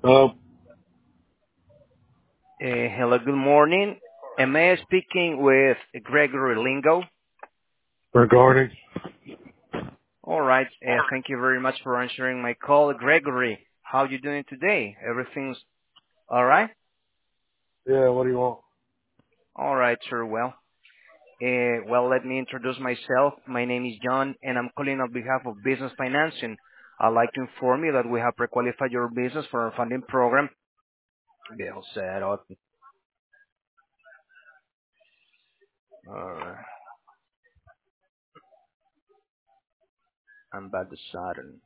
Uh, Hello, good morning. Am I speaking with Gregory Lingo? Regarding, All right. Thank you very much for answering my call, Gregory. How you doing today? Everything's all right? yeah, what do you want? All right, sir. Well, let me introduce myself. My name is John, and I'm calling on behalf of Business Financing. I'd like to inform you that we have pre-qualified your business for our funding program. Bill said, I'm about to sudden.